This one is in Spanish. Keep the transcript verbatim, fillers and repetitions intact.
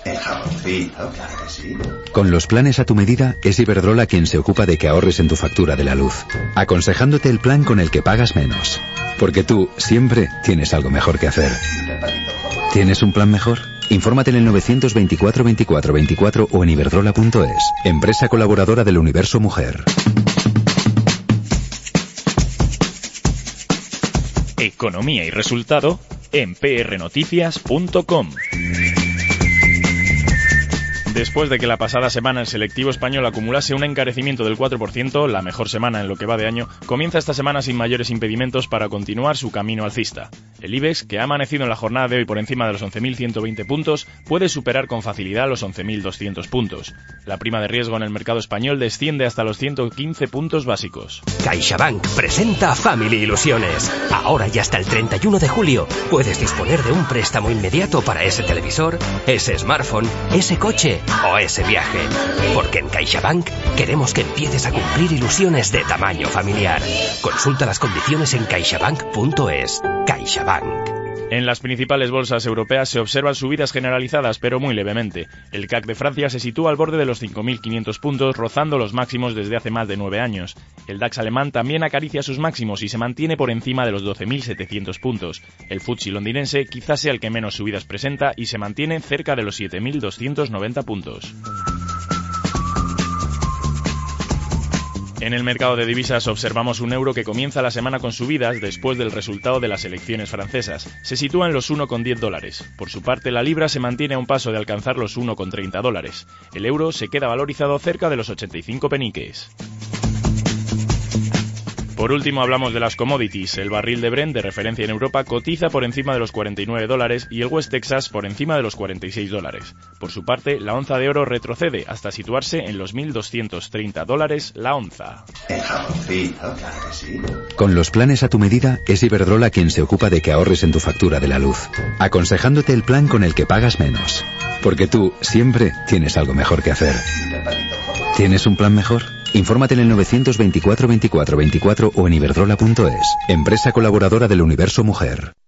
El jaboncito, claro que sí. Con los planes a tu medida, es Iberdrola quien se ocupa de que ahorres en tu factura de la luz, aconsejándote el plan con el que pagas menos. Porque tú siempre tienes algo mejor que hacer. ¿Tienes un plan mejor? Infórmate en el novecientos veinticuatro veinticuatro veinticuatro o en iberdrola punto es. Empresa colaboradora del Universo Mujer. Economía y resultado en p r noticias punto com. Después de que la pasada semana el selectivo español acumulase un encarecimiento del cuatro por ciento, la mejor semana en lo que va de año, comienza esta semana sin mayores impedimentos para continuar su camino alcista. El IBEX, que ha amanecido en la jornada de hoy por encima de los once mil ciento veinte puntos, puede superar con facilidad los once mil doscientos puntos. La prima de riesgo en el mercado español desciende hasta los ciento quince puntos básicos. CaixaBank presenta Family Ilusiones. Ahora y hasta el treinta y uno de julio puedes disponer de un préstamo inmediato para ese televisor, ese smartphone, ese coche o ese viaje. Porque en CaixaBank queremos que empieces a cumplir ilusiones de tamaño familiar. Consulta las condiciones en caixabank punto es. CaixaBank. En las principales bolsas europeas se observan subidas generalizadas, pero muy levemente. El C A C de Francia se sitúa al borde de los cinco mil quinientos puntos, rozando los máximos desde hace más de nueve años. El DAX alemán también acaricia sus máximos y se mantiene por encima de los doce mil setecientos puntos. El F T S E londinense quizás sea el que menos subidas presenta y se mantiene cerca de los siete mil doscientos noventa puntos. En el mercado de divisas observamos un euro que comienza la semana con subidas después del resultado de las elecciones francesas. Se sitúa en los uno coma diez dólares. Por su parte, la libra se mantiene a un paso de alcanzar los uno coma treinta dólares. El euro se queda valorizado cerca de los ochenta y cinco peniques. Por último hablamos de las commodities. El barril de Brent de referencia en Europa cotiza por encima de los cuarenta y nueve dólares y el West Texas por encima de los cuarenta y seis dólares. Por su parte, la onza de oro retrocede hasta situarse en los mil doscientos treinta dólares la onza. El jaboncito, claro que sí. Con los planes a tu medida, es Iberdrola quien se ocupa de que ahorres en tu factura de la luz, aconsejándote el plan con el que pagas menos. Porque tú siempre tienes algo mejor que hacer. ¿Tienes un plan mejor? Infórmate en el novecientos veinticuatro veinticuatro veinticuatro o en iberdrola punto es. Empresa colaboradora del Universo Mujer.